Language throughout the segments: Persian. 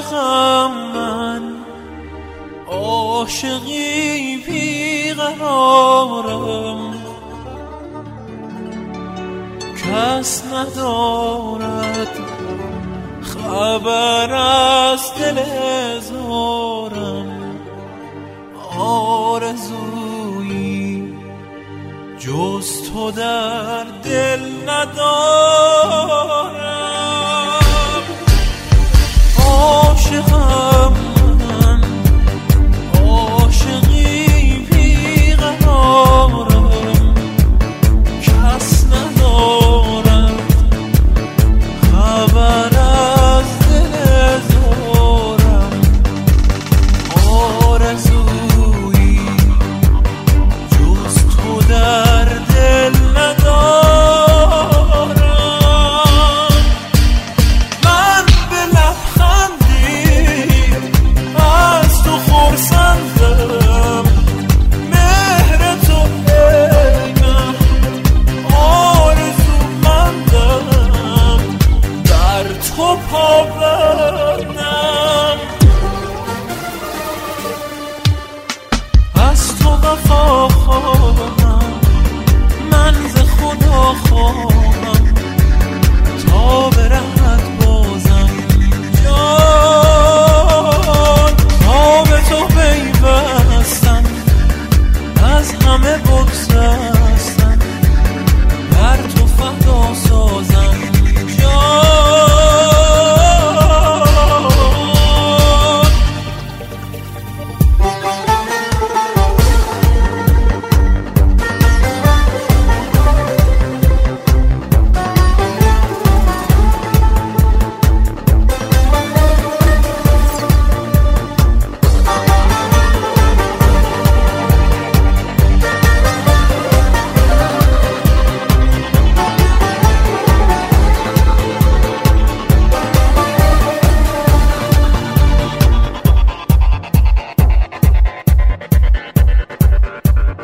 عاشقم من، عاشقی بیقرارم، کس ندارد خبر از دل زارم. آرزویی جز تو در دل ندارم. عاشقم من، عاشقی بیقرارم، کس ندارد خبر از دل زارم. آرزویی جز تو در دل ندارم. من به لبخندی از تو خرسندم، مهر تو عینم، آرزومندم، در تو پابندم. از تو وفا خواهم، من ز خدا خواهم، تا برهد بازم جان. تا به تو پیوستم، از همه بگسستم، بر تو فدا سازم جان.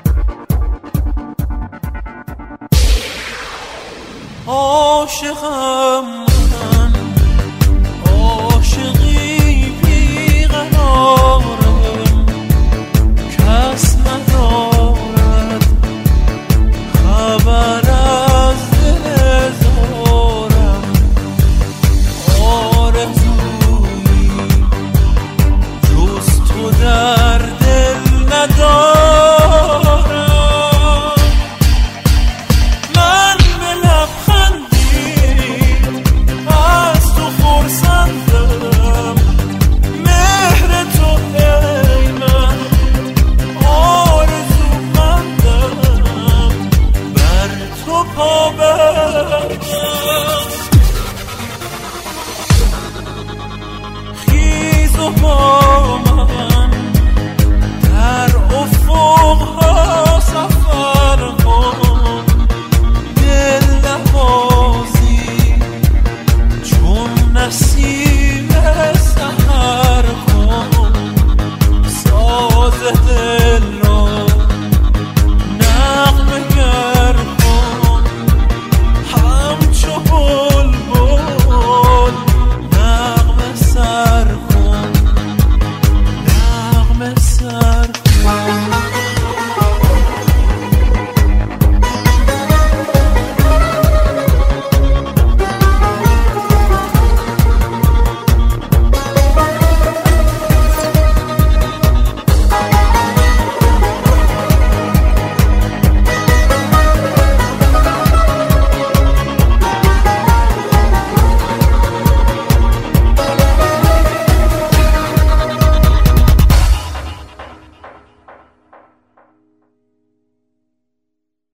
عاشقم